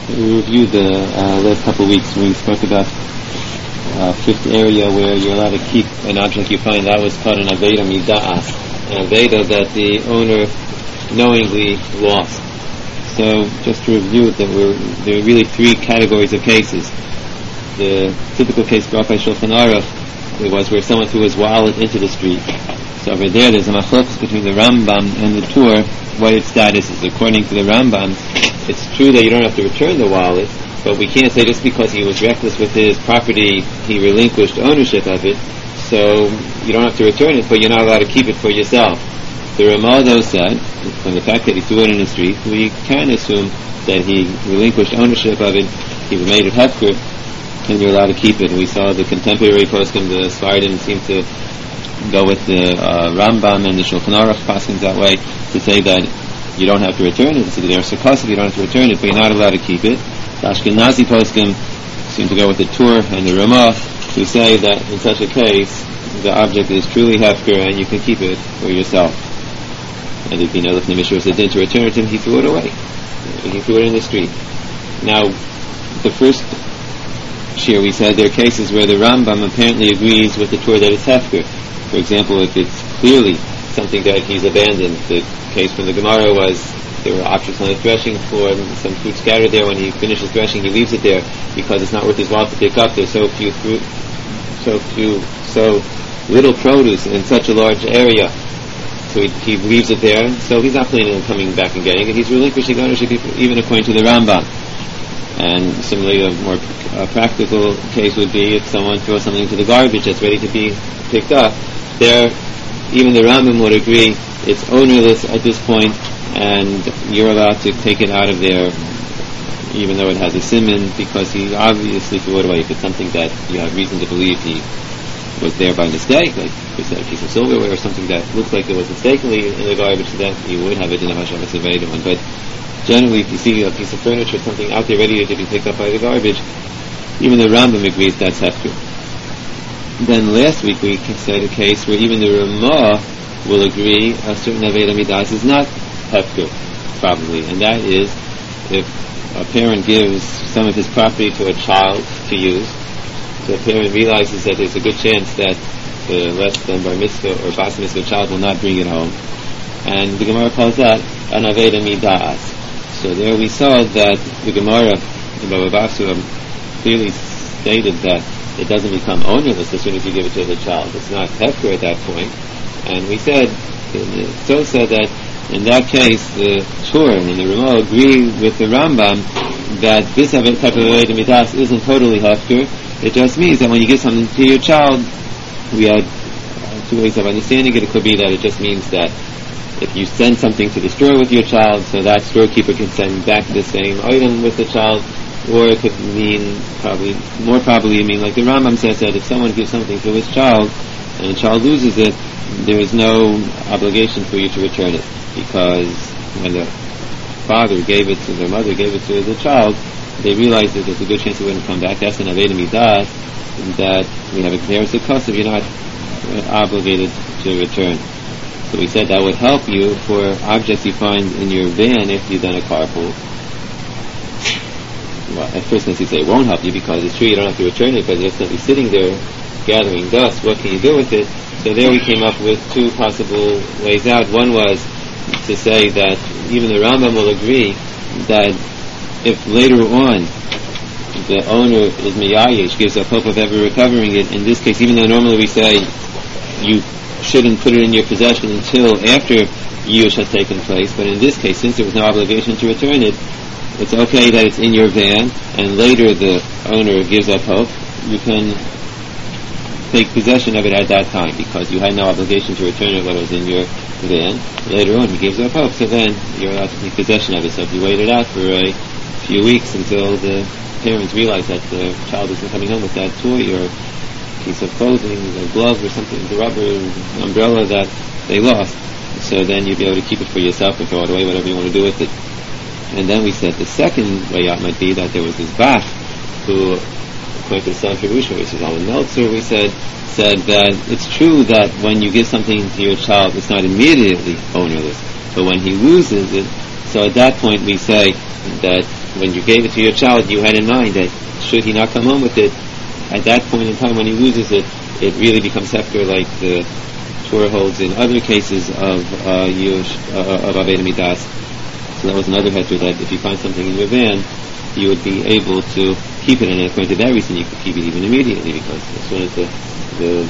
We reviewed the last couple of weeks when we spoke about fifth area where you're allowed to keep an object you find. That was called an aveda mida'as, an aveda that the owner knowingly lost. So just to review, there are really three categories of cases. The typical case brought by Shulchan Aruch, it was where someone threw his wallet into the street. So over there's a machlokes between the Rambam and the Tur, what its status is. According to the Rambam, it's true that you don't have to return the wallet, but we can't say just because he was reckless with his property, he relinquished ownership of it, so you don't have to return it, but you're not allowed to keep it for yourself. The Ramah, though, said, from the fact that he threw it in the street, we can assume that he relinquished ownership of it, he made it hefker, and you're allowed to keep it. And we saw the contemporary poskim, the Sfardim, seem to go with the Rambam and the Shulchan Aruch poskim that way, to say that you don't have to return it. So they're sukkos, you don't have to return it, but you're not allowed to keep it. The Ashkenazi poskim seem to go with the Tur and the Ramah, to say that in such a case, the object is truly hefker, and you can keep it for yourself. And if you know, if the Mishnah said to return it to him, he threw it away. He threw it in the street. Now, the first shir we said there are cases where the Rambam apparently agrees with the Tur that it's hefker. For example, if it's clearly something that he's abandoned. The case from the Gemara was there were objects on the threshing floor, some food scattered there. When he finishes threshing, he leaves it there because it's not worth his while to pick up. There's so little produce in such a large area. So he leaves it there, so he's not planning on coming back and getting it. He's relinquishing ownership, even according to the Rambam. And similarly, a more practical case would be if someone throws something into the garbage that's ready to be picked up. There, even the Rambam would agree it's ownerless at this point, and you're allowed to take it out of there, even though it has a siman, because he obviously threw it away. If it's something that you have reason to believe he was there by mistake, like a piece of silverware or something that looked like it was mistakenly in the garbage, then you would have it in a Hashavas Avedim. But generally, if you see a piece of furniture, something out there ready to be picked up by the garbage, even the Rambam agrees that's hefker. Then last week we said a case where even the Ramah will agree a certain Aveda Midas is not hefker, probably, and that is if a parent gives some of his property to a child to use. So a parent realizes that there's a good chance that the less than bar mitzvah or bas mitzvah child will not bring it home. And the Gemara calls that an aveda midas. So there we saw that the Gemara in Baba Basra clearly stated that it doesn't become ownerless as soon as you give it to the child. It's not hefker at that point. And we said, so said that in that case the Tur and the Ramah agree with the Rambam that this type of aveda midas isn't totally hefker. It just means that when you give something to your child, we had two ways of understanding it. It could be that it just means that if you send something to the store with your child, so that storekeeper can send back the same item with the child, or it could mean, more probably mean like the Rambam says, that if someone gives something to his child and the child loses it, there is no obligation for you to return it, because when the father gave it to their mother, gave it to the child, they realized that there's a good chance it wouldn't come back. That's an aveda midas, that we have a clear sukkos, you're not obligated to return. So we said that would help you for objects you find in your van if you've done a carpool. Well, at first you say it won't help you because it's true you don't have to return it, but it's going to be sitting there gathering dust. What can you do with it? So there we came up with two possible ways out. One was to say that even the Rambam will agree that if later on the owner is miyayish, gives up hope of ever recovering it, in this case, even though normally we say you shouldn't put it in your possession until after Yush has taken place, but in this case, since there was no obligation to return it, it's okay that it's in your van, and later the owner gives up hope, you can take possession of it at that time, because you had no obligation to return it when it was in your van. Later on, he gives up hope, so then you're allowed to take possession of it. So if you wait it out for a few weeks until the parents realize that the child isn't coming home with that toy or piece of clothing, a glove or something, the rubber umbrella that they lost, so then you'll be able to keep it for yourself or throw it away, whatever you want to do with it. And then we said the second way out might be that there was this Bach who, according to the Son Yerusha, which is Alman Meltzer, we said that it's true that when you give something to your child, it's not immediately ownerless, but when he loses it, so at that point we say that when you gave it to your child, you had in mind that should he not come home with it, at that point in time when he loses it, it really becomes hefker, like the Torah holds in other cases of Aveda Midas. So that was another hefker, that if you find something in your van, you would be able to keep it, and according to that reason, you could keep it even immediately, because as soon as the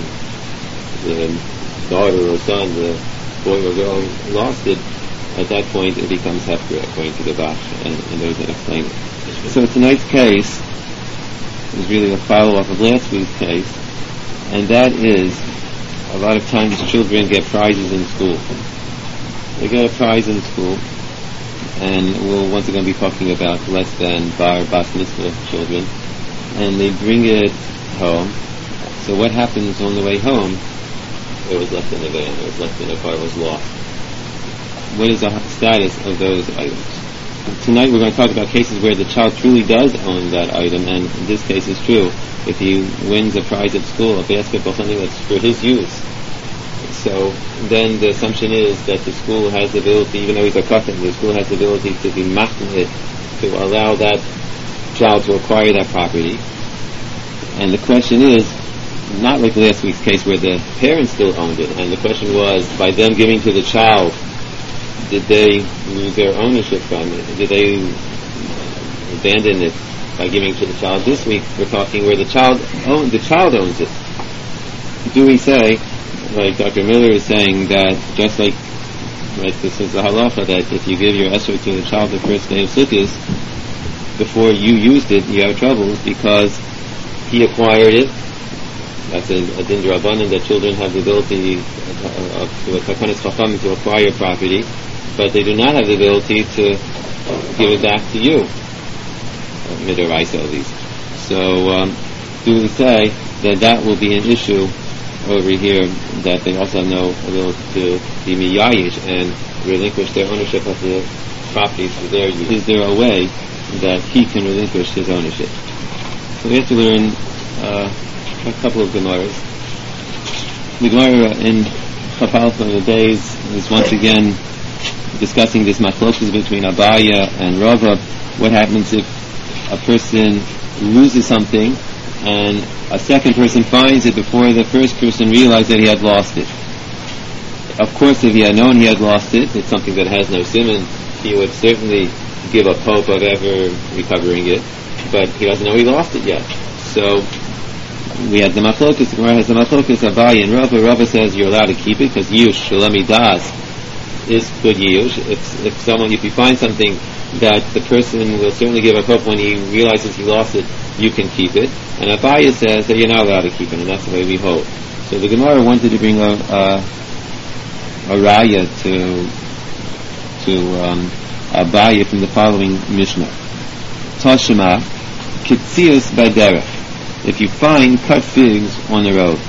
daughter or son, the boy or girl lost it, at that point it becomes hefker, according to the Bach and those that explain it. So tonight's case is really a follow-up of last week's case, and that is, a lot of times children get prizes in school. They get a prize in school, and we'll once again be talking about less than bar bas mitzvah children, and they bring it home. So what happens on the way home? It was left in the van, it was left in the car, it was lost. What is the status of those items? Tonight we're going to talk about cases where the child truly does own that item, and this case is true. If he wins a prize at school, a basketball, something that's for his use, so then the assumption is that the school has the ability, even though he's a katan, the school has the ability to be machmir, to allow that child to acquire that property. And the question is, not like last week's case where the parents still owned it, and the question was, by them giving to the child, did they lose their ownership from it? Did they abandon it by giving to the child? This week we're talking where the child owns it. Do we say, like Dr. Miller is saying, that just like this is the halacha, that if you give your esrog to the child the first day of Sukkot, before you used it, you have troubles because he acquired it. That's a din d'Rabbanan, that children have the ability to a takanas chacham to acquire property, but they do not have the ability to give it back to you, midoraisa at least. So do we say that will be an issue over here, that they also have no ability to be miyayish and relinquish their ownership of the properties for their use? Is there a way that he can relinquish his ownership? So we have to learn a couple of Gemaras. The Gemara in Chapalcha in the days is once again discussing this machlokas between Abaya and Rava. What happens if a person loses something and a second person finds it before the first person realized that he had lost it? Of course, if he had known he had lost it, it's something that has no siman, he would certainly give up hope of ever recovering it, but he doesn't know he lost it yet. So we had the machlokas, the Gemara has the machlokas, Abaye and Rava. Rava says you're allowed to keep it because yush, shalami das, is good yush. If you find something that the person will certainly give up hope when he realizes he lost it, you can keep it. And Abaye says that you're not allowed to keep it, and that's the way we hold. So the Gemara wanted to bring a raya to Abaye from the following Mishnah. Tashema kitzius baderech. If you find cut figs on the road,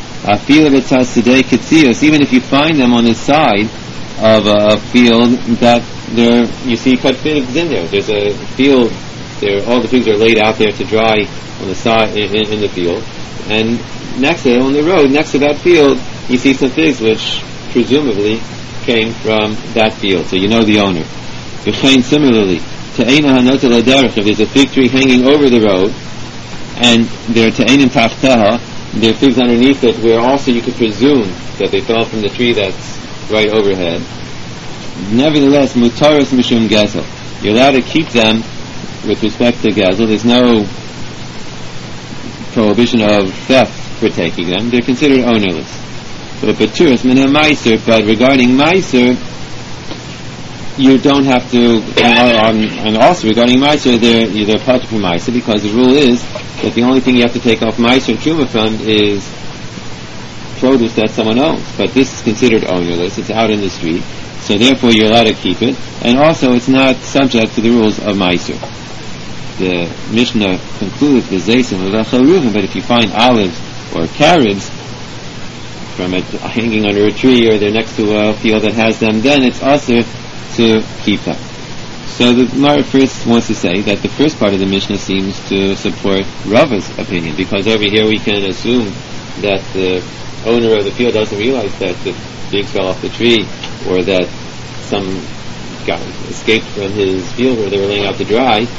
even if you find them on the side of a field that you see cut figs in there. There's a field there, all the figs are laid out there to dry on the side in the field, and next to it, on the road next to that field, you see some figs which presumably came from that field, so you know the owner. Similarly, if there's a fig tree hanging over the road, and there are te'enim taftaha, there are figs underneath it, where also you could presume that they fell from the tree that's right overhead. Nevertheless, mutaros mishum gezel, you're allowed to keep them with respect to gezel. There's no prohibition of theft for taking them. They're considered ownerless. But regarding meiser, you don't have to, and also regarding meiser, they're part of meiser, because the rule is that the only thing you have to take off meiser and truma from is produce that someone owns. But this is considered ownerless; it's out in the street, so therefore you're allowed to keep it, and also it's not subject to the rules of meiser. The Mishnah concludes the zeisim of Echalruven, but if you find olives or carrots from it hanging under a tree, or they're next to a field that has them, then it's also to keep them. So the Gemara first wants to say that the first part of the Mishnah seems to support Rava's opinion, because over here we can assume that the owner of the field doesn't realize that the figs fell off the tree, or that some guy escaped from his field where they were laying out to dry,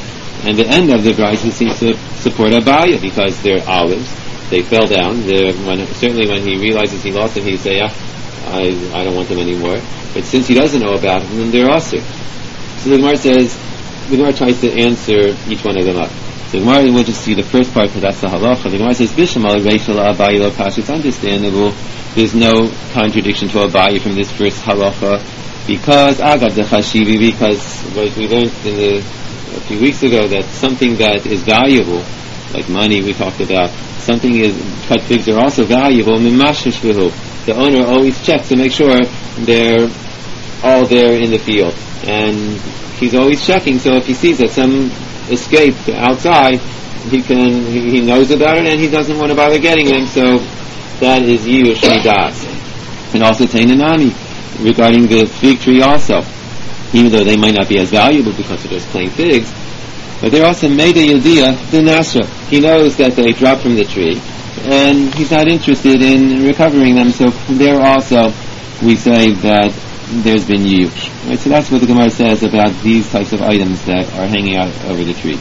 And the end of the brisa seems to support Abaya, because they're olives. They fell down. Certainly when he realizes he lost them, he'd say, I don't want them anymore. But since he doesn't know about them, then they're also. So the Gemara tries to answer each one of them up. So the Gemara, we'll just see the first part, because that's the halacha. The Gemara says, Bishamal Reichel Abayi Lo Pash. It's understandable. There's no contradiction to Abayi from this first halacha, because Agav the Chashivi, because what we learned a few weeks ago, that something that is valuable, like money we talked about, cut figs are also valuable. The owner always checks to make sure they're all there in the field, and he's always checking. So if he sees that some escaped outside, he knows about it, and he doesn't want to bother getting them. So that is Yush Midas. And also Tainanami regarding the fig tree also, even though they might not be as valuable because they're just plain figs, but they're also Meida Yildiya the Nasra. He knows that they dropped from the tree, and he's not interested in recovering them. So there also we say that there's been Yush. Right? So that's what the Gemara says about these types of items that are hanging out over the tree.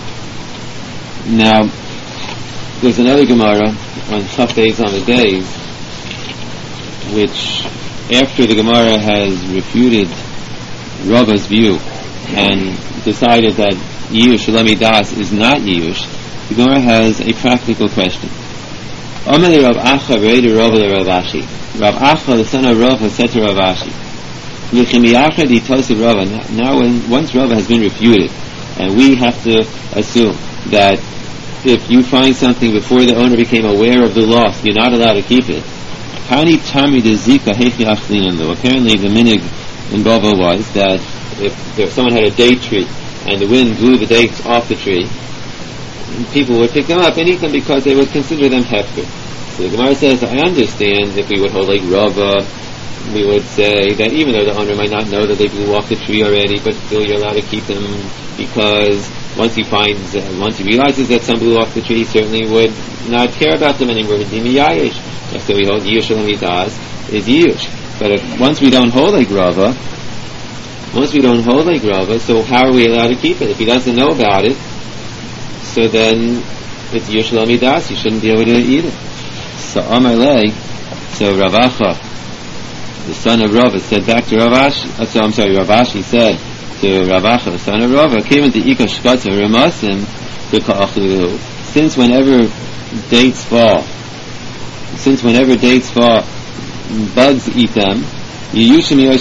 Now, there's another Gemara on Chaf Beis on the days, which after the Gemara has refuted Rava's view and decided that Yush Lemi Das is not Yush, the Gemara has a practical question. Omeli Rav Acha Reidu Rava le Rav Ashi. Rav Acha, the son of Rava, said to Rav Ashi, now once Rava has been refuted, and we have to assume that if you find something before the owner became aware of the loss, you're not allowed to keep it. Apparently the minig in Bava was that if someone had a date tree and the wind blew the dates off the tree, people would pick them up and eat them because they would consider them hefker. So the Gemara says, I understand if we would hold like Rava, we would say that even though the owner might not know that they blew off the tree already, but still you're allowed to keep them, because once he realizes that some blew off the tree, he certainly would not care about them anymore. So we hold Yush Midas is Yush. But once we don't hold like Rava, so how are we allowed to keep it? If he doesn't know about it, so then it's Yush Midas, you shouldn't be able to eat it. So Amalei, so Rav Acha, the son of Rava, said back to Rav Ashi, Rav Ashi said to Rav Acha, the son of Rava, came into Ika Shkata Ramasim to Ka'achlu. Since whenever dates fall, bugs eat them, we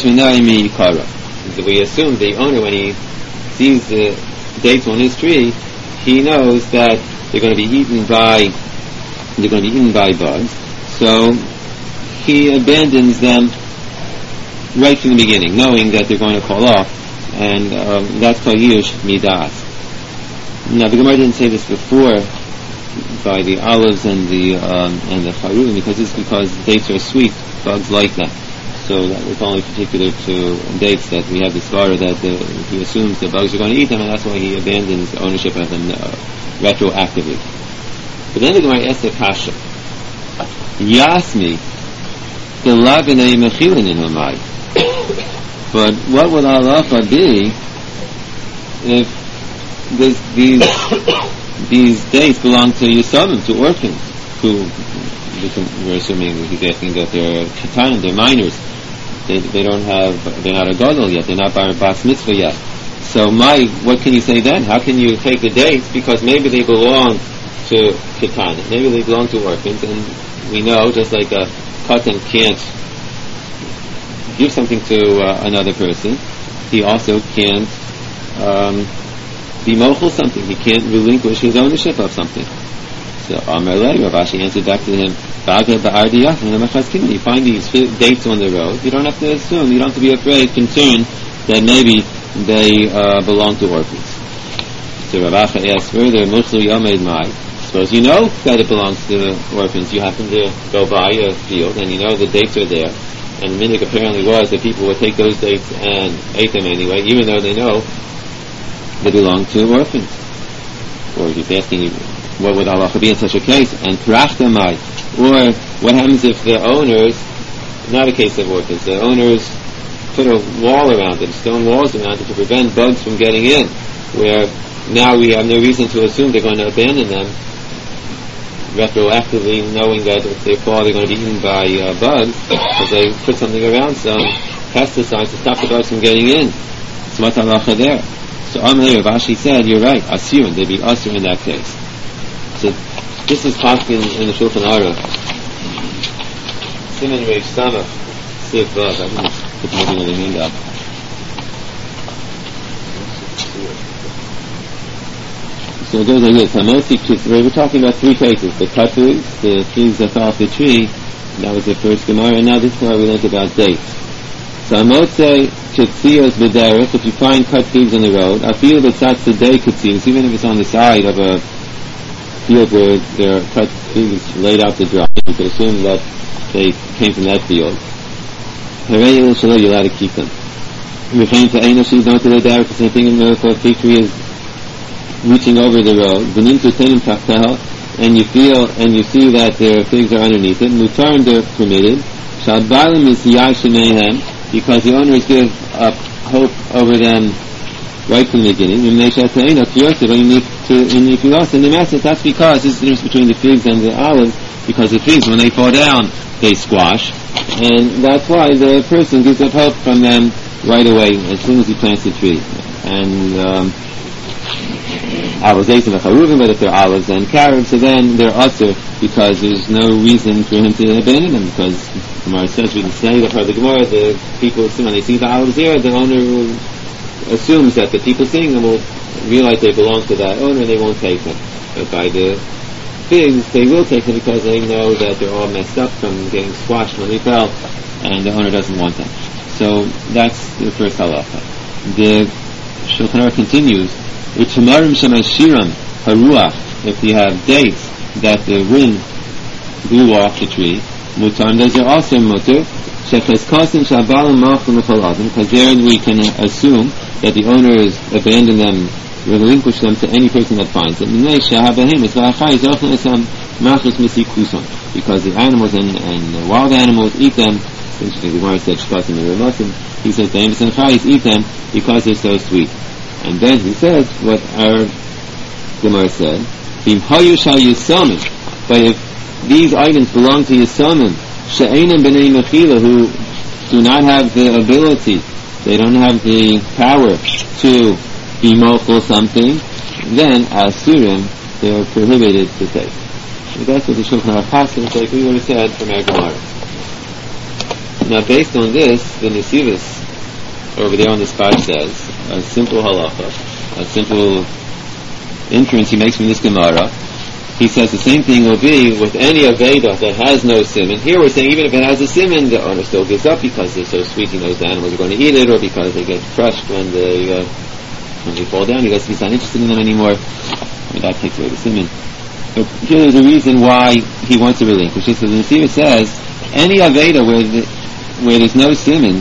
assume the owner, when he sees the dates on his tree, he knows that they're going to be eaten by bugs, so he abandons them right from the beginning, knowing that they're going to fall off, and that's called Yush Midas. Now the Gemara didn't say this before by the olives and the charum, because dates are sweet, bugs like them. So that was only particular to dates that we have the svara that he assumes the bugs are going to eat them, and that's why he abandons ownership of them retroactively. But then the Gemara asks the kasha, Yasmi the lavinei mechilin in Hamai. But what would halacha be if these dates belong to Yisavim, to orphans, who we're assuming he's asking that they're katanim, they're minors, they're not a gadol yet, they're not bas mitzvah yet. So what can you say then? How can you take the dates because maybe they belong to katanim, maybe they belong to orphans, and we know just like a katan can't give something to another person, he also can't be mochel something. He can't relinquish his ownership of something. So Amar Lei, Rav Ashi answered back to him, you find these dates on the road, you don't have to assume, you don't have to be afraid, concerned that maybe they belong to orphans. So Rav Ashi asked further, suppose you know that it belongs to orphans, you happen to go by a field and you know the dates are there, and the minhag apparently was that people would take those dates and ate them anyway, even though they know they belong to orphans. Or he's asking, what would halacha be in such a case? And prachtamai, or what happens if the owners, not a case of orphans, the owners put a wall around it, stone walls around it to prevent bugs from getting in, where now we have no reason to assume they're going to abandon them retroactively, knowing that if they fall they're going to be eaten by bugs, because they put something around, some pesticides to stop the bugs from getting in. So what halacha there? So Amalei Rav Ashi said, you're right, asirun, they'd be asir in that case. So this is talked in the Shulchan Aruch. Siman Reish Samach, Siv Vav. I didn't put maybe another hand up. So it goes like this. We're talking about three cases: the cut foods, the things that fell off the tree. That was the first Gemara, and now this Gemara we learned about dates. So Amotze Ketzios B'derech, if you find cut figs on the road, Afil B'tzat Sedei Ketzios, even if it's on the side of a field where there are cut figs laid out to dry, you could assume that they came from that field. Harei Yil Shalom, you're allowed to keep them. Referring to Einoshi, don't do the derech, the same thing in the fig tree is reaching over the road, and you feel and you see that their figs are underneath it. Mutar, they're permitted. Shalbalim is yashimehem, because the owners give up hope over them right from the beginning. And the message, that's because this is the difference between the figs and the olives, because the figs, when they fall down, they squash, and that's why the person gives up hope from them right away as soon as he plants the tree. And olives, but if they're olives and carrots, so then they're usher, because there's no reason for him to abandon them, because Gemara says, we can say that part of the Gemara, the people, when they see the olives there, the owner assumes that the people seeing them will realize they belong to that owner and they won't take them. But by the figs, they will take them because they know that they're all messed up from getting squashed when they fell, and the owner doesn't want them. So that's the first halacha. The Shulchan Aruch continues, if you have dates that the wind blew off the tree, mutar, those are also mutar, because there we can assume that the owners abandon them, relinquish them to any person that finds them, because the animals and the wild animals eat them. Interesting, the Gemara said shkasim and remasim. He says the amos and chayis eat them because they're so sweet. And then he says what our Gemara said, Bim hayu shal yisomim, but if these items belong to yisomim, she'enim b'nei mechila, who do not have the ability, they don't have the power to be mochel something, then asurim, they are prohibited to take. And that's what the Shulchan Aruch passes, like we would have said from our Gemara. Now, based on this, the Nesivos over there on the spot says a simple halacha, a simple inference he makes from this Gemara. He says the same thing will be with any Aveda that has no siman. Here we're saying even if it has a siman, the owner still gives up because they're so sweet. He knows the animals are going to eat it, or because they get crushed when they fall down. He's not interested in them anymore. That takes away the siman. But here there's a reason why he wants to relinquish it. So the Nesivos says any Aveda where there's no siman,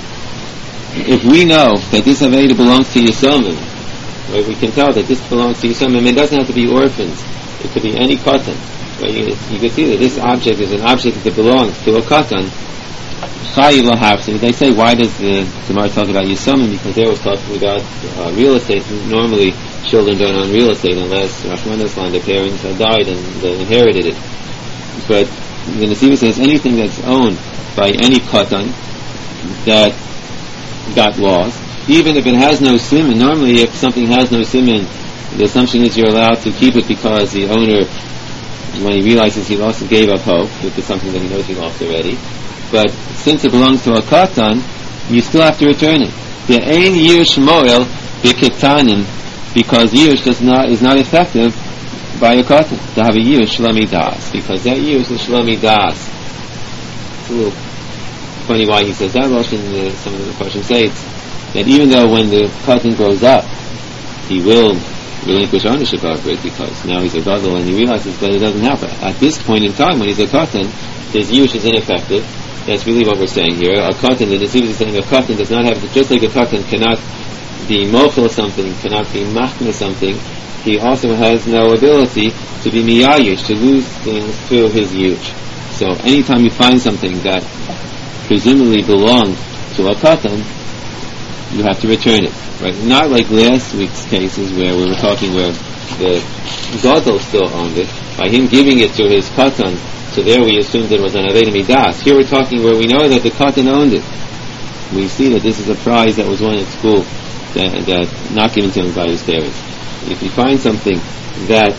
if we know that this Aveda belongs to Yisomim, right, we can tell that this belongs to Yisomim. It doesn't have to be orphans. It could be any katan. Right? You can see that this object is an object that belongs to a katan. Chayiv lahafsin. They say, why does the Gemara talk about Yisomim? Because they were talking about real estate. Normally, children don't own real estate unless their parents have died and they inherited it. But the Nesivos says anything that's owned by any katan that got lost, even if it has no siman. Normally, if something has no siman, the assumption is you're allowed to keep it because the owner, when he realizes he lost, gave up hope, if it's something that he knows he lost already. But since it belongs to a katan, you still have to return it. The ein yish moel b'ketanin, because yish is not effective by a katan. To have a yish shlami das, because that yish is shlami das. It's a little funny why he says that. Some of the questions say that even though when the katan grows up, he will relinquish ownership of it because now he's a gadol and he realizes that it doesn't happen. At this point in time, when he's a katan, his yush is ineffective. That's really what we're saying here. A katan, the Nesivos is saying a katan does not have, just like a katan cannot be mochel something, cannot be machna something, he also has no ability to be miyayish, to lose things through his yush. So anytime you find something that presumably belongs to a katan, you have to return it. Right? Not like last week's cases where we were talking where the Gadol still owned it, by him giving it to his Katan, so there we assumed it was an Aveda Midas. Here we're talking where we know that the Katan owned it. We see that this is a prize that was won at school, that not given to him by his parents. If you find something that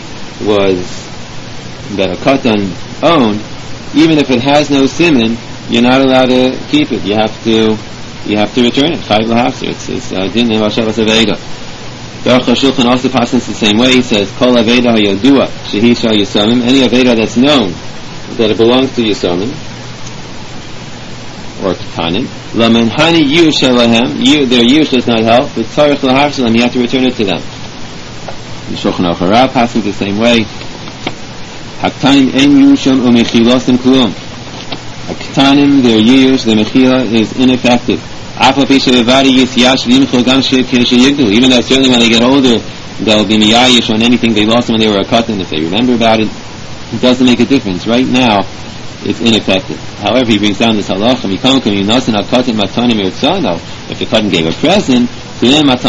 a Katan owned, even if it has no siman, you're not allowed to keep it. You have to return it. Chayv l'hafzer. It's din in Vashavas Aveda. Baruch HaShulchan also passes the same way. He says, Kol Aveda ha'yodua shehi shal Yisomim. Any Aveda that's known that it belongs to Yisomim or Ketanim. Laman hani yush alahem. Their yush does not help. But tzarich l'hafzer, you have to return it to them. Shulchan Aruch HaRav passes the same way. Haktanim en yusham u'mechilosim klum. Haktanim, their yush, their mechila is ineffective. Even though certainly when they get older, they'll be miyayish on anything they lost when they were a katan. If they remember about it, it doesn't make a difference. Right now, it's ineffective. However, he brings down this halacha: if the katan gave a present, so then the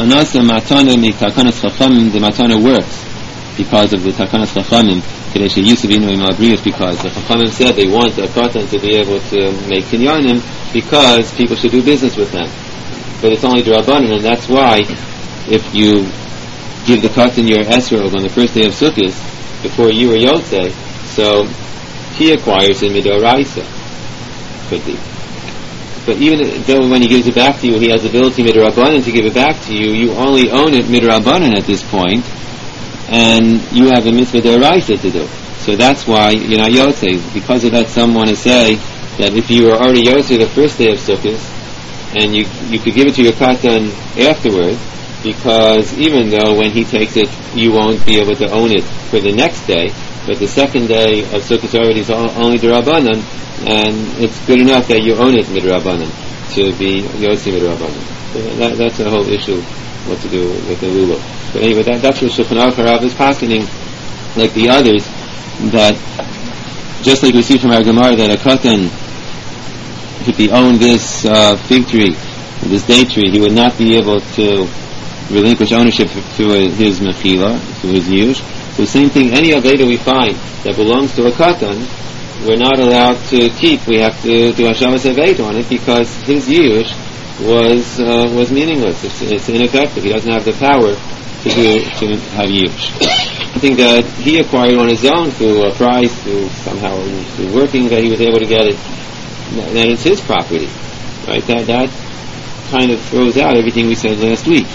matana works because of the takanas chachamim. Because the chachamim said they want a katan to be able to make kinyanim because people should do business with them. But it's only d'Rabbanan, and that's why if you give the katan your esrog on the first day of Sukkot before you were Yotzei, so he acquires it midoraisa. Could be. But even though when he gives it back to you, he has the ability midrabanan to give it back to you, you only own it midrabanan at this point, and you have a mitzvah deraisa to do. So that's why you're not Yotzei. Because of that, some want to say that if you were already Yotzei the first day of Sukkot, and you could give it to your katan afterwards, because even though when he takes it, you won't be able to own it for the next day, but the second day of Sukkot already is only d'Rabbanan, and it's good enough that you own it midrabanan to be Yotzei midrabanan. So that's a whole issue, what to do with the lulav. But anyway, that's what Shulchan Aruch HaRav is paskening, like the others, that just like we see from our Gemara that a katan, if he owned this fig tree, this date tree, he would not be able to relinquish ownership to his mechila, to his yush. So the same thing, any aveda we find that belongs to a katan, we're not allowed to keep. We have to do Hashavas Aveda on it because his yush was meaningless. It's ineffective. He doesn't have the power to have yush. I think that he acquired on his own through a prize, through working, that he was able to get it. That it's his property, right? That kind of throws out everything we said last week.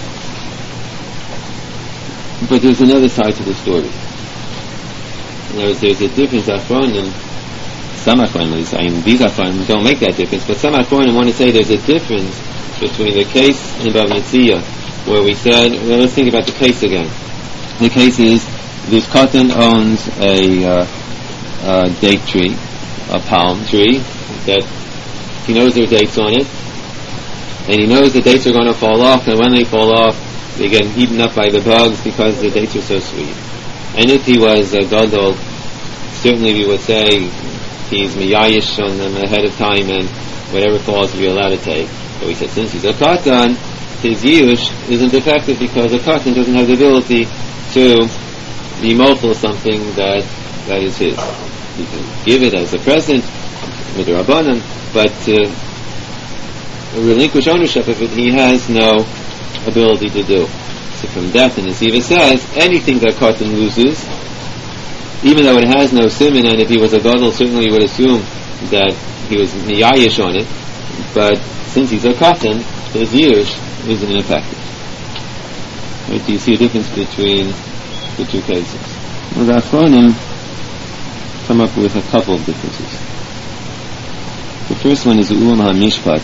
But there's another side to the story. There's a difference. Some Achronim, these Achronim don't make that difference, but some Achronim want to say there's a difference between the case in Bava Metzia, where we said, well, let's think about the case again. The case is, this katan owns a date tree, a palm tree, that he knows there are dates on it, and he knows the dates are going to fall off, and when they fall off, they get eaten up by the bugs because the dates are so sweet. And if he was a gadol, certainly we would say he's miyayish on them ahead of time, and whatever falls you're allowed to take. But we said since he's a katan, his yush isn't effective because a katan doesn't have the ability to be mochel something that is his. He can give it as a present, midrabanan, but relinquish ownership of it, he has no ability to do. So from that, the Nesiva says, anything that katan loses, even though it has no siman, and if he was a gadol, certainly you would assume that he was miyayish on it, but since he's a katan, his yush is ineffective. Right? Do you see a difference between the two cases? Well, the Achronim come up with a couple of differences. The first one is the Ulam HaMishpat.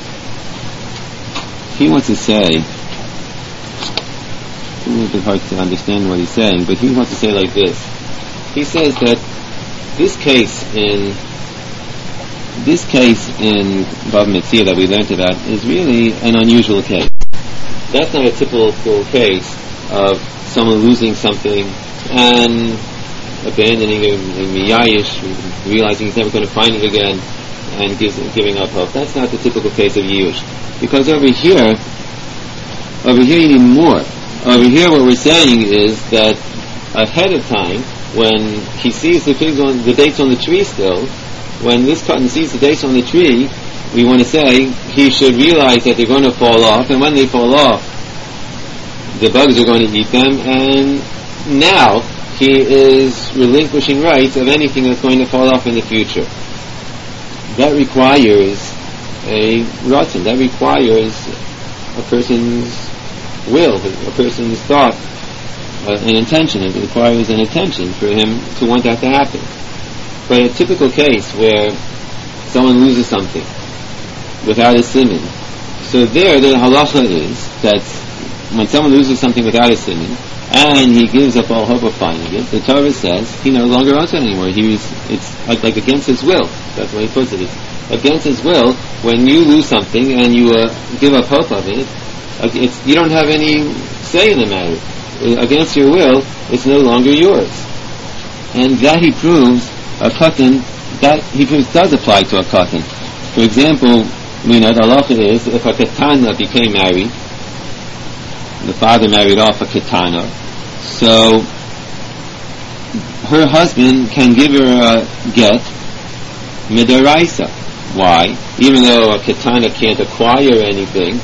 He wants to say, it's a little bit hard to understand what he's saying, but he wants to say like this. He says that this case in Bava Metzia that we learned about is really an unusual case. That's not a typical case of someone losing something and abandoning it, and miyayish, realizing he's never going to find it again, and giving up hope. That's not the typical case of Yush. Because over here you need more. Over here what we're saying is that ahead of time, when he sees the dates on the tree still, when this cotton sees the dates on the tree, we want to say he should realize that they're going to fall off, and when they fall off, the bugs are going to eat them, and now he is relinquishing rights of anything that's going to fall off in the future. That requires a ratzon, that requires a person's will, a person's thought, an intention. It requires an intention for him to want that to happen. But a typical case where someone loses something without a siman, so there the halacha is that when someone loses something without a siman and he gives up all hope of finding it, the Torah says he no longer owns it anymore. It's like against his will. That's the way he puts it. It's against his will. When you lose something and you give up hope of it, you don't have any say in the matter. Against your will, it's no longer yours. And that he proves a katan, that he proves does apply to a katan. For example, we know the halacha is if a katana became married, the father married off a katana, so her husband can give her a get midaraisa. Why? Even though a katana can't acquire anything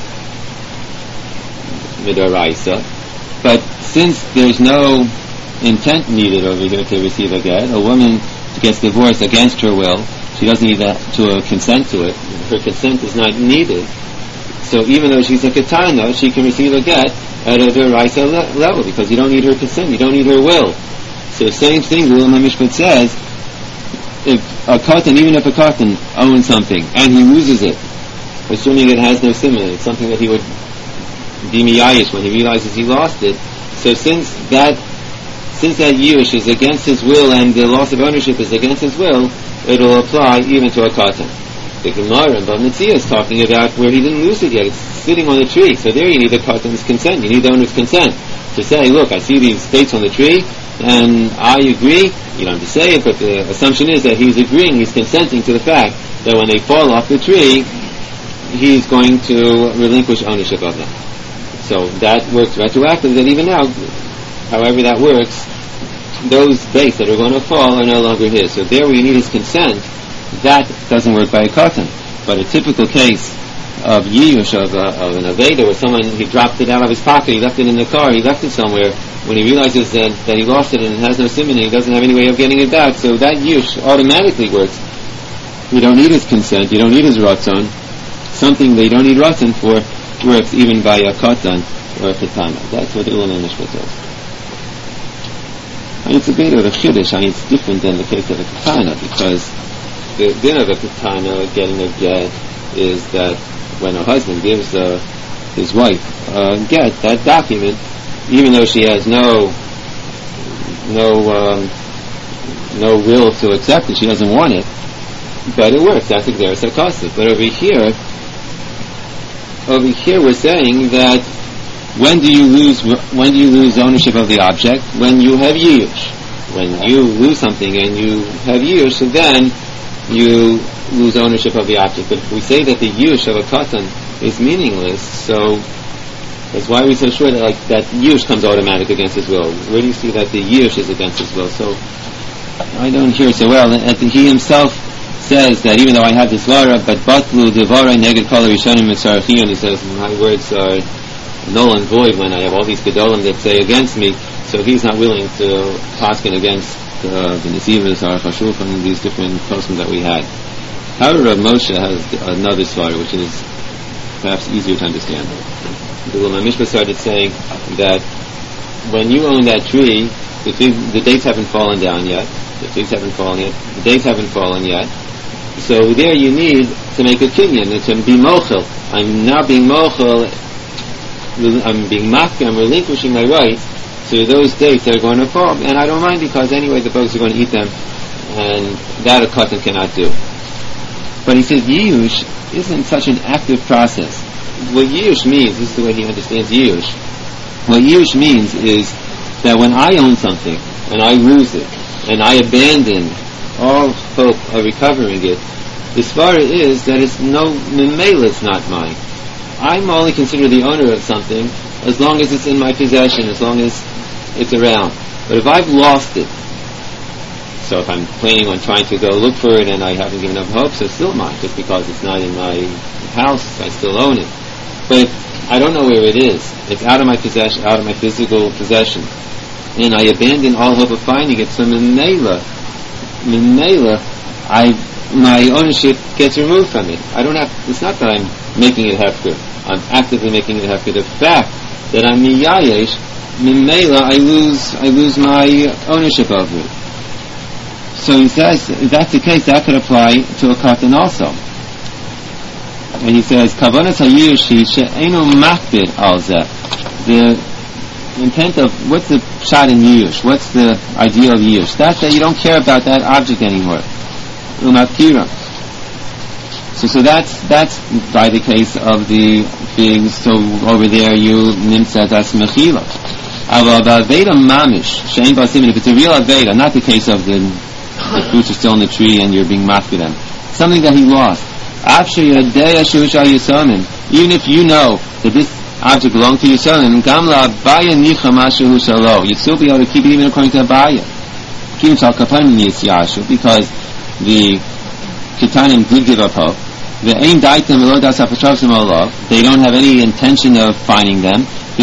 midaraisa, but since there's no intent needed over here to receive a get, a woman gets divorced against her will, she doesn't need to consent to it, her consent is not needed, so even though she's a katana, she can receive a get at a deraisa level, because you don't need her consent, you don't need her will. So the same thing the Ulam HaMishpat says, if a katan, even if a katan owns something and he loses it, assuming it has no simon, it's something that he would be miyayish when he realizes he lost it, so since that yush is against his will and the loss of ownership is against his will, it'll apply even to a katan. The Gemara in Bava Metzia is talking about where he didn't lose it yet. It's sitting on the tree. So there you need the katan's consent. You need the owner's consent to say, look, I see these dates on the tree, and I agree. You don't have to say it, but the assumption is that he's agreeing, he's consenting to the fact that when they fall off the tree, he's going to relinquish ownership of them. So that works retroactively, that even now, however that works, those dates that are going to fall are no longer his. So there we need his consent. That doesn't work by a katan. But a typical case of yiyush, of an aveda, where someone, he dropped it out of his pocket, he left it in the car, he left it somewhere, when he realizes that he lost it and it has no simon, he doesn't have any way of getting it back, so that yush automatically works. You don't need his consent, you don't need his ratzon. Something that you don't need ratzon for works even by a katan or a katana. That's what the Ulam HaMishpat says. And it's a bit of a chiddush, and it's different than the case of a katana, because the din of a katana getting a get is that when a husband gives his wife a get, that document, even though she has no will to accept it, she doesn't want it, but it works. That's exeris hakasif. But over here we're saying that when do you lose ownership of the object? When you have yiyush. When you lose something and you have yiyush, so then you lose ownership of the object. But if we say that the yush of a katan is meaningless, so that's why we're so sure that that yush comes automatic against his will. Where do you see that the yush is against his will? So I don't hear so well. And he himself says that even though I have this vara, but batlu devara neged kol rishonim mitzarachim, he says my words are null and void when I have all these gedolim that say against me. So he's not willing to paskin against the Nesivos, Aruch HaShulchan, and these different poskim that we had. However, Rav Moshe has another svara, which is perhaps easier to understand. The Ulam HaMishpat started saying that when you own that tree, the dates haven't fallen down yet. The figs haven't fallen yet. The dates haven't fallen yet. So there you need to make a kinyan, to be mochel. I'm now being mochel. I'm being mafka. I'm relinquishing my rights to those dates that are going to fall, and I don't mind because anyway the bugs are going to eat them, and that a katan cannot do. But he says yiyush isn't such an active process. What yiyush means, this is the way he understands yiyush. What yiyush means is that when I own something and I lose it and I abandon all hope of recovering it, The svara is that it's no memela, it's not mine. I'm only considered the owner of something as long as it's in my possession, as long as it's around. But if I've lost it, so if I'm planning on trying to go look for it and I haven't given up hope, so it's still mine. Just because it's not in my house, I still own it. But I don't know where it is. It's out of my possession, out of my physical possession. And I abandon all hope of finding it. So Menela, my ownership gets removed from it. I don't have, it's not that I'm making it hefker. I'm actively making it hefker. The fact that I'm miyayesh, Menela, I lose my ownership over it. So he says, if that's the case, that could apply to a katan also. And he says, Kavanas hayushi she'enu makbid al zeh. The intent of, what's the shot in yush? What's the idea of yush? That's that you don't care about that object anymore. Umapira. So that's by the case of the figs. So over there you nimsa das mechila. Ava aveda mamish she'en basimin. If it's a real aveda, not the case of the fruits are still in the tree and you're being matched with them. Something that he lost. Even if you know that this object belonged to Yisrael, you'd still be able to keep it even according to Abaya. Because the Kitanim did give up hope. They don't have any intention of finding them.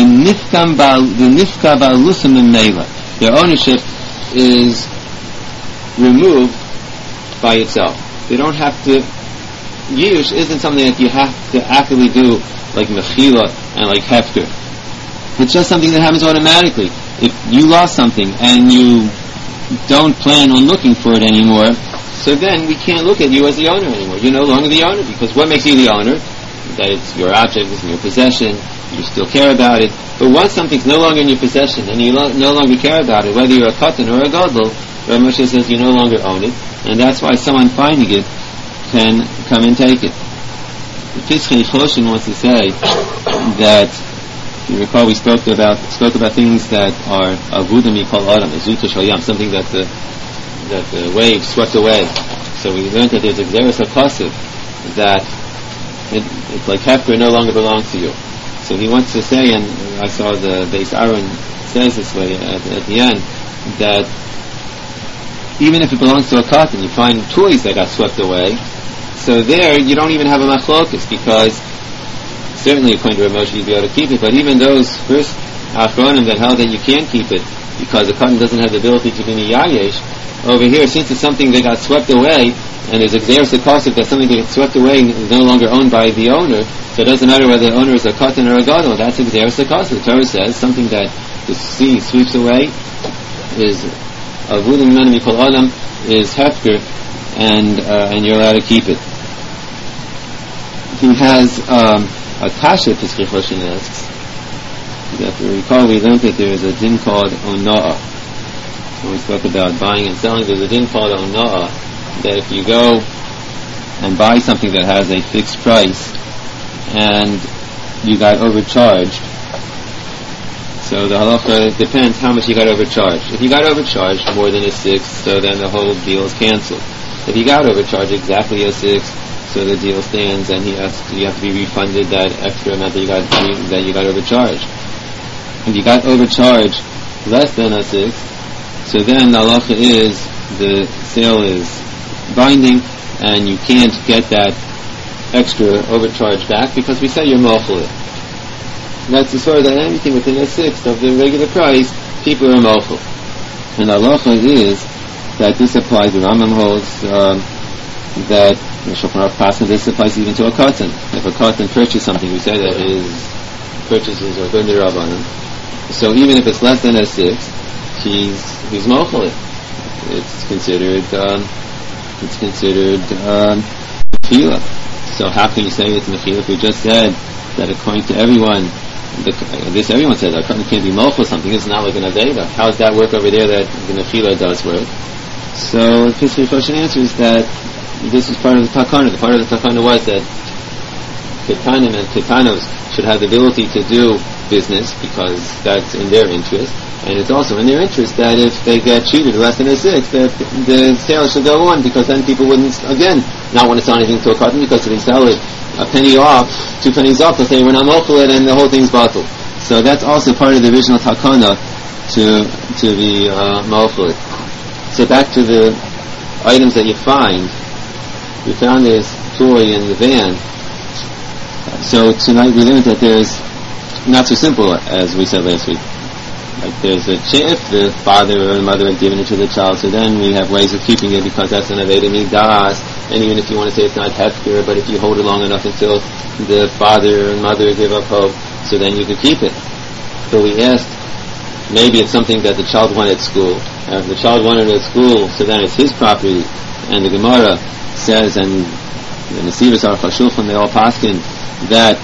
Their ownership is removed by itself. They don't have to. Yush isn't something that you have to actively do like mechila and like hefker. It's just something that happens automatically. If you lost something and you don't plan on looking for it anymore, so then we can't look at you as the owner anymore. You're no longer the owner, because what makes you the owner? That it's your object, it's in your possession, you still care about it. But once something's no longer in your possession and you no longer care about it, whether you're a katan or a gadol, Rav Moshe says you no longer own it, and that's why someone finding it can come and take it. Pischei Choshen wants to say that, you recall we spoke about things that are avuda mikol adam, azuta shalyam, something that the wave swept away. So we learned that there's a gzeres hakasiv, that it's like hefker no longer belongs to you. So he wants to say, and I saw the Beis Aaron says this way at the end, that even if it belongs to a katan, you find toys that got swept away, so there you don't even have a machlokus, because certainly according to Rav Moshe you'd be able to keep it, but even those first achronim that held that you can't keep it because the katan doesn't have the ability to be miyayesh, over here, since it's something that got swept away, and there's a gzeres hakasiv that something that gets swept away and is no longer owned by the owner, so it doesn't matter whether the owner is a katan or a gadol, that's a gzeres hakasiv. The Torah says something that the sea sweeps away is avudim mimenu mikol adam, is hefker, and you're allowed to keep it. He has a kasha. Pischei Choshen asks. If you recall, we learned that there is a din called ona'ah. When we spoke about buying and selling, there's a din called ona'ah, that if you go and buy something that has a fixed price and you got overcharged, so the halacha depends how much you got overcharged. If you got overcharged more than a sixth, so then the whole deal is cancelled. If you got overcharged exactly a sixth, so the deal stands, and you have to be refunded that extra amount that you got overcharged. If you got overcharged less than a sixth, so then the halacha is the sale is binding, and you can't get that extra overcharge back because we say you're mochel it. That's as far as that anything within a sixth of the regular price, people are mochel. And the halacha is that this applies. The Rambam holds that the Shulchan Aruch Paskin, this applies even to a katan. If a katan purchased something, we say that his purchases are good d'Rabbanan. So even if it's less than a sixth, he's mochel it. It's considered mechila. So how can you say it's mechila if we just said that according to everyone, everyone said that a katan can't be mochel something? It's not like an aveda. How does that work over there that the mechila does work? So the Pischei Choshen answers that this is part of the takana. The part of the takana was that ketanim and ketanos should have the ability to do business because that's in their interest, And it's also in their interest that if they get cheated less than a sixth, that the sale should go on, because then people wouldn't, again, not want to sell anything to a cotton, because if they sell it a penny off, 2 pennies off, they'll say we're not mochel it, and the whole thing's bottled. So that's also part of the original takana to be mochel it. So back to the items that you find. We found this toy in the van. So tonight we learned that there's not so simple as we said last week. Like there's a if the father or the mother had given it to the child, so then we have ways of keeping it, because that's an aveda midas. And even if you want to say it's not hefker, but if you hold it long enough until the father and mother give up hope, so then you could keep it. So we asked, maybe it's something that the child wanted at school. If the child wanted it at school, so then it's his property. And the Gemara says, and the Nesivos Aruch HaShulchan, they all paskin that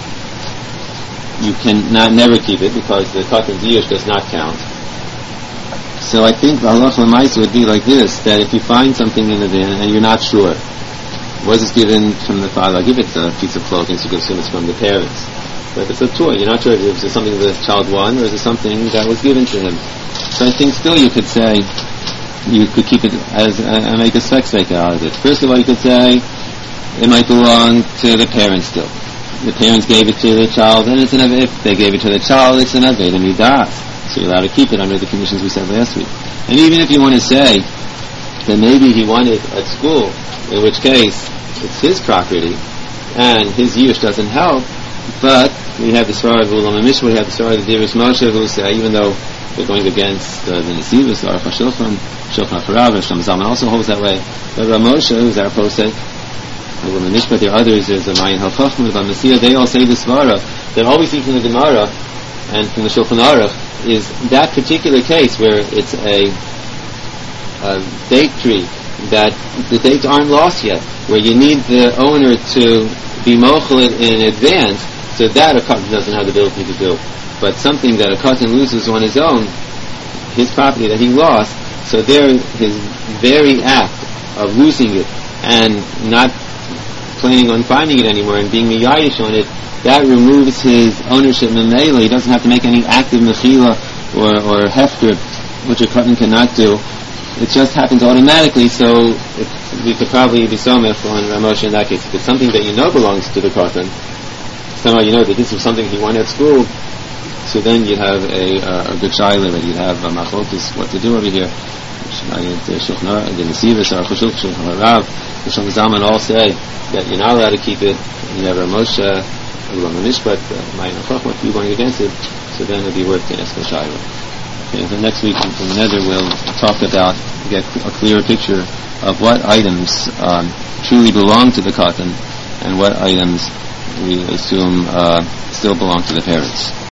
you can never keep it, because the Katan's Yush does not count. So I think the halacha l'maisa would be like this, that if you find something in the van and you're not sure, was this given from the father? I'll give it a piece of clothing, so you can assume it's from the parents. But if it's a toy, you're not sure if it's something the child won, or is it something that was given to him. So I think still you could say, you could keep it as, and make a sex out of it. First of all, you could say, it might belong to the parents still. The parents gave it to the child, and it's an aved. If they gave it to the child, it's an aved midas. So you're allowed to keep it under the conditions we said last week. And even if you want to say that maybe he won it at school, in which case it's his property, and his yush doesn't help, but we have the Svarah of Ulam HaMishpah, we have the Svarah of the Divrei Moshe, who say, even though they're going against the Nesivos, Aruch HaShulchan, Shulchan HaCharav, Shlomo Zalman also holds that way, but Rav Moshe, who's our posek, but there are others, there's a Mayin HaChachma, the Messiah, they all say the Svara, that all we see from the Gemara and from the Shulchan Aruch is that particular case where it's a date tree, that the dates aren't lost yet, where you need the owner to be mochel in advance, so that a cotton doesn't have the ability to do. But something that a cotton loses on his own, his property that he lost, so there his very act of losing it and not planning on finding it anymore and being miyayish on it, that removes his ownership memela. He doesn't have to make any active mechila or hefker, which a cotton cannot do. It just happens automatically, so we could probably be somef on Rav Moshe in that case. If it's something that you know belongs to the cotton, somehow you know that this was something he won at school, so then you'd have a good shaila, that you'd have a machlokas what to do over here. The Nesivos, Aruch HaShulchan, Shulchan HaRav, the Shlomo Zalman all say that you're not allowed to keep it. You have Rav Moshe, Ulam HaMishpah, Mayin HaChachma, if you're going against it, so then it'd be worth to ask a shaila. Okay, so next week from the Nether we'll talk about, get a clearer picture of what items truly belong to the cotton and what items we assume still belong to the parents.